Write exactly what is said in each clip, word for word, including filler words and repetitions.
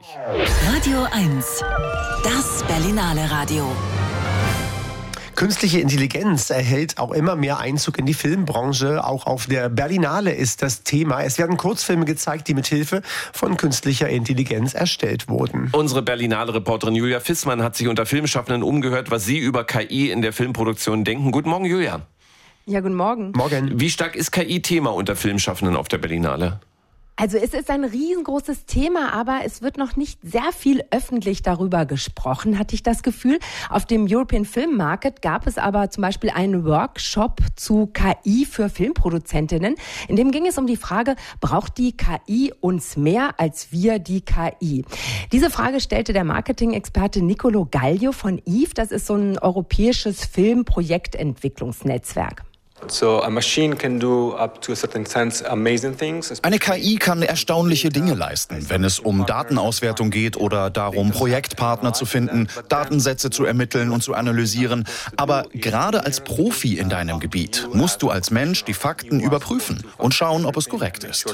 Radio eins, das Berlinale Radio. Künstliche Intelligenz erhält auch immer mehr Einzug in die Filmbranche. Auch auf der Berlinale ist das Thema. Es werden Kurzfilme gezeigt, die mit Hilfe von künstlicher Intelligenz erstellt wurden. Unsere Berlinale-Reporterin Julia Fissmann hat sich unter Filmschaffenden umgehört, was sie über K I in der Filmproduktion denken. Guten Morgen, Julia. Ja, guten Morgen. Morgen. Wie stark ist K I Thema unter Filmschaffenden auf der Berlinale? Also es ist ein riesengroßes Thema, aber es wird noch nicht sehr viel öffentlich darüber gesprochen, hatte ich das Gefühl. Auf dem European Film Market gab es aber zum Beispiel einen Workshop zu K I für Filmproduzentinnen. In dem ging es um die Frage, braucht die K I uns mehr als wir die K I? Diese Frage stellte der Marketing-Experte Nicolo Gallio von Eve. Das ist so ein europäisches Filmprojektentwicklungsnetzwerk. So a machine can do up to a certain sense amazing things. Eine K I kann erstaunliche Dinge leisten, wenn es um Datenauswertung geht oder darum, Projektpartner zu finden, Datensätze zu ermitteln und zu analysieren. Aber gerade als Profi in deinem Gebiet musst du als Mensch die Fakten überprüfen und schauen, ob es korrekt ist.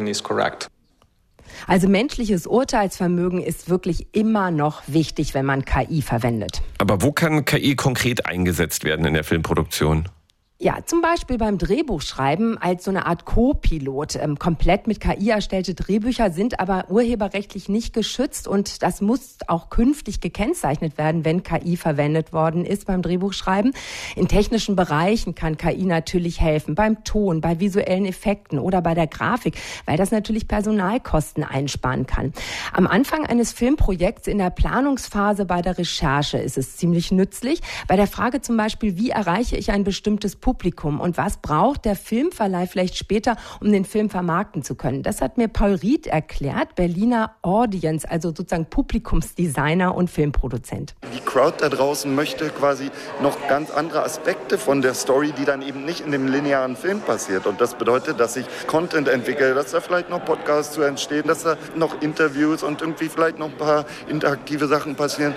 Also menschliches Urteilsvermögen ist wirklich immer noch wichtig, wenn man K I verwendet. Aber wo kann K I konkret eingesetzt werden in der Filmproduktion? Ja, zum Beispiel beim Drehbuchschreiben als so eine Art Co-Pilot. Ähm, komplett mit K I erstellte Drehbücher sind aber urheberrechtlich nicht geschützt und das muss auch künftig gekennzeichnet werden, wenn K I verwendet worden ist beim Drehbuchschreiben. In technischen Bereichen kann K I natürlich helfen, beim Ton, bei visuellen Effekten oder bei der Grafik, weil das natürlich Personalkosten einsparen kann. Am Anfang eines Filmprojekts in der Planungsphase bei der Recherche ist es ziemlich nützlich. Bei der Frage zum Beispiel, wie erreiche ich ein bestimmtes Publikum und was braucht der Filmverleih vielleicht später, um den Film vermarkten zu können. Das hat mir Paul Ried erklärt, Berliner Audience, also sozusagen Publikumsdesigner und Filmproduzent. Die Crowd da draußen möchte quasi noch ganz andere Aspekte von der Story, die dann eben nicht in dem linearen Film passiert. Und das bedeutet, dass sich Content entwickelt, dass da vielleicht noch Podcasts zu entstehen, dass da noch Interviews und irgendwie vielleicht noch ein paar interaktive Sachen passieren.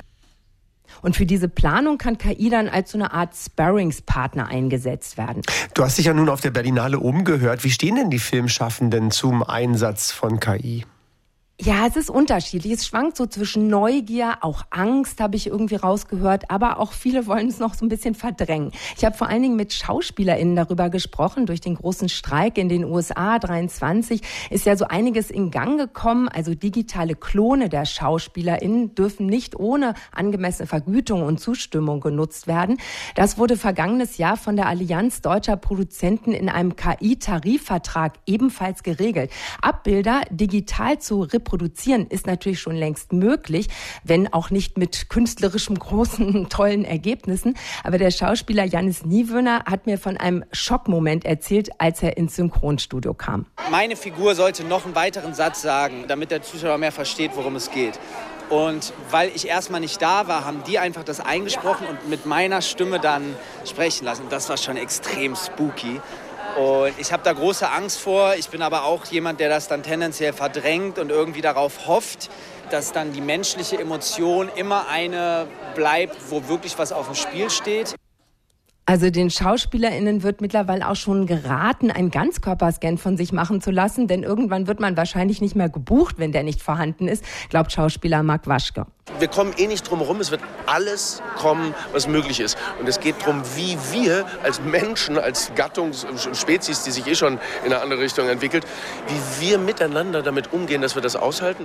Und für diese Planung kann K I dann als so eine Art Sparringspartner eingesetzt werden. Du hast dich ja nun auf der Berlinale umgehört. Wie stehen denn die Filmschaffenden zum Einsatz von K I? Ja, es ist unterschiedlich. Es schwankt so zwischen Neugier, auch Angst habe ich irgendwie rausgehört, aber auch viele wollen es noch so ein bisschen verdrängen. Ich habe vor allen Dingen mit SchauspielerInnen darüber gesprochen. Durch den großen Streik in den U S A dreiundzwanzig ist ja so einiges in Gang gekommen. Also digitale Klone der SchauspielerInnen dürfen nicht ohne angemessene Vergütung und Zustimmung genutzt werden. Das wurde vergangenes Jahr von der Allianz deutscher Produzenten in einem K I-Tarifvertrag ebenfalls geregelt. Abbilder digital zu reproduzieren ist natürlich schon längst möglich, wenn auch nicht mit künstlerischem großen, tollen Ergebnissen. Aber der Schauspieler Jannis Niewöhner hat mir von einem Schockmoment erzählt, als er ins Synchronstudio kam. Meine Figur sollte noch einen weiteren Satz sagen, damit der Zuschauer mehr versteht, worum es geht. Und weil ich erstmal nicht da war, haben die einfach das eingesprochen und mit meiner Stimme dann sprechen lassen. Das war schon extrem spooky. Und ich habe da große Angst vor. Ich bin aber auch jemand, der das dann tendenziell verdrängt und irgendwie darauf hofft, dass dann die menschliche Emotion immer eine bleibt, wo wirklich was auf dem Spiel steht. Also den SchauspielerInnen wird mittlerweile auch schon geraten, einen Ganzkörperscan von sich machen zu lassen, denn irgendwann wird man wahrscheinlich nicht mehr gebucht, wenn der nicht vorhanden ist, glaubt Schauspieler Marc Waschke. Wir kommen eh nicht drum herum, es wird alles kommen, was möglich ist. Und es geht darum, wie wir als Menschen, als Gattung, Spezies, die sich eh schon in eine andere Richtung entwickelt, wie wir miteinander damit umgehen, dass wir das aushalten.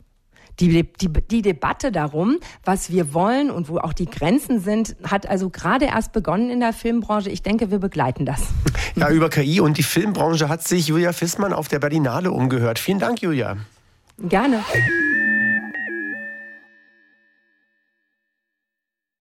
Die, die, die Debatte darum, was wir wollen und wo auch die Grenzen sind, hat also gerade erst begonnen in der Filmbranche. Ich denke, wir begleiten das. Ja, über K I und die Filmbranche hat sich Julia Fissmann auf der Berlinale umgehört. Vielen Dank, Julia. Gerne.